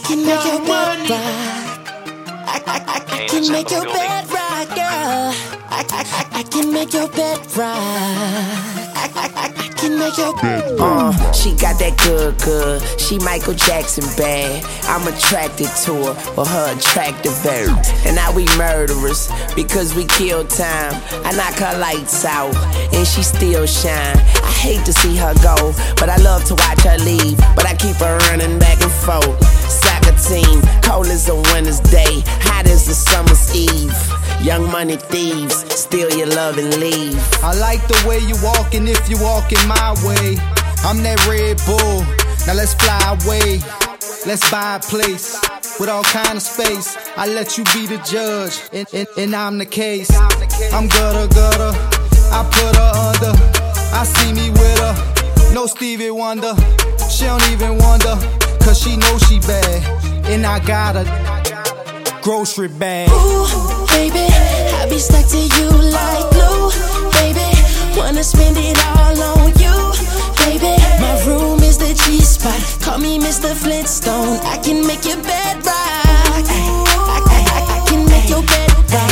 can make your bed rock. I can make your bed rock, girl. I can make your bed rock. I can make your bed. She got that good. She Michael Jackson bad. I'm attracted to her for her attractive air. And now we murderers because we kill time. I knock her lights out and she still shine. I hate to see her go, but I love to watch her leave. But I keep her running back and forth. Soccer team, cold as a winter's day, hot as a summer's eve. Young money thieves, steal your love and leave. I like the way you walkin' if you walkin' my way. I'm that Red Bull, now let's fly away. Let's buy a place with all kind of space. I let you be the judge, and I'm the case. I'm gutter, I put her under. I see me with her, no Stevie Wonder. She don't even wonder, cause she knows she bad. And I got a grocery bag. Ooh, baby, I be stuck to you like glue. Baby, wanna spend it all on you. Baby, my room is the G-spot. Call me Mr. Flintstone. I can make your bed rock. I can make your bed rock.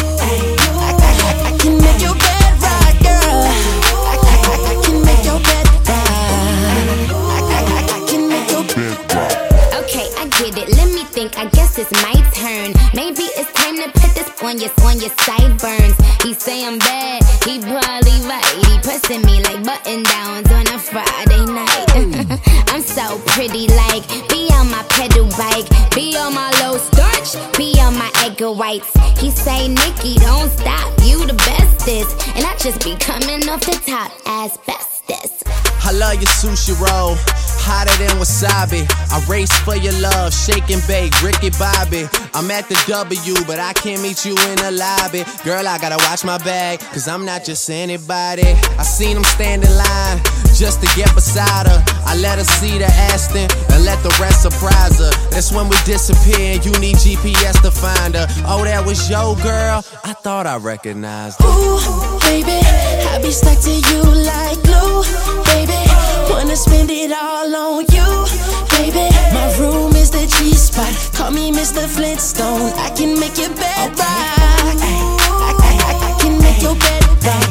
I can make your bed rock, girl. I can make your bed rock. I can make your bed rock. Okay, I get it. Let me think. I guess it's my turn. Maybe it's time to put this on your sideburns. He say I'm bad. He probably right. He pressing me like button downs on a Friday night. I'm so pretty, like be on my pedal bike, be on my low starch, be on my egg whites. He say, Nikki, don't stop, you the bestest, and I just be coming off the top as bestest. I love your sushi roll, hotter than wasabi. I race for your love, shake and bake, Ricky Bobby. I'm at the W, but I can't meet you in the lobby. Girl, I gotta watch my bag, cause I'm not just anybody. I seen him stand in line, just to get beside her. I let her see the Aston, and let the rest surprise her. That's when we disappear, and you need GPS to find her. Oh, that was your girl? I thought I recognized her. Ooh, baby, I be stuck to you like glue. Baby, wanna spend it all on you. Baby, my room is the G-spot. Call me Mr. Flintstone. I can make your bed rock. I can make your bed rock.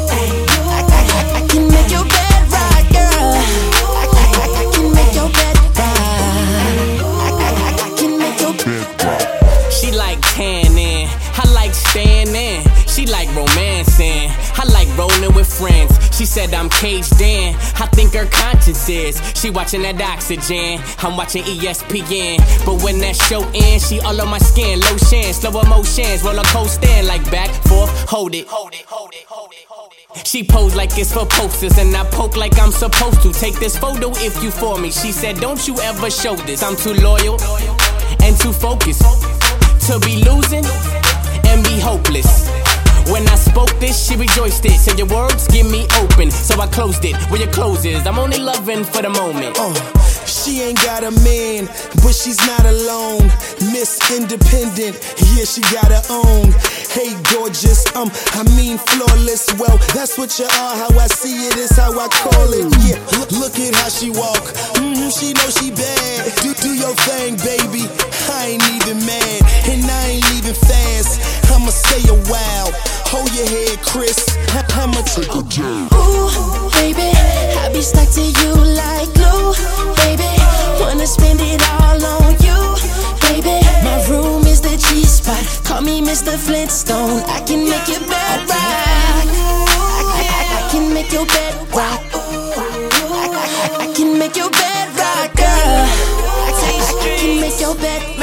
I can make your bed rock, girl. I can make your bed rock. I can make your bed rock. She like tanning, I like standing. She like romancing, I like rolling with friends. She said I'm caged in, I think her conscience is. She watching that Oxygen, I'm watching ESPN. But when that show ends, she all on my skin. Lotion, slow emotions, roller coaster, like back, forth, hold it. She pose like it's for posters, and I poke like I'm supposed to. Take this photo if you for me. She said don't you ever show this. I'm too loyal and too focused to be losing and be hopeless. When I spoke this, she rejoiced it. Said your words give me open, so I closed it. Where your clothes is, I'm only loving for the moment. She ain't got a man, but she's not alone. Miss Independent, yeah, she got her own. Hey, gorgeous, I mean flawless. Well, that's what you are, how I see it is how I call it. Yeah, look at how she walk. She know she bad. Do your thing, baby. I ain't even mad, and I ain't leaving fast. I'ma stay a while. Hold your head, Chris. I'ma take a jab. Ooh, baby, I be stuck to you like glue. Baby, wanna spend it all on you. Baby, my room is the G-spot. Call me Mr. Flintstone. I can make your bed rock. I can make your bed rock. I can make your bed rock, girl. I can make your bed rock.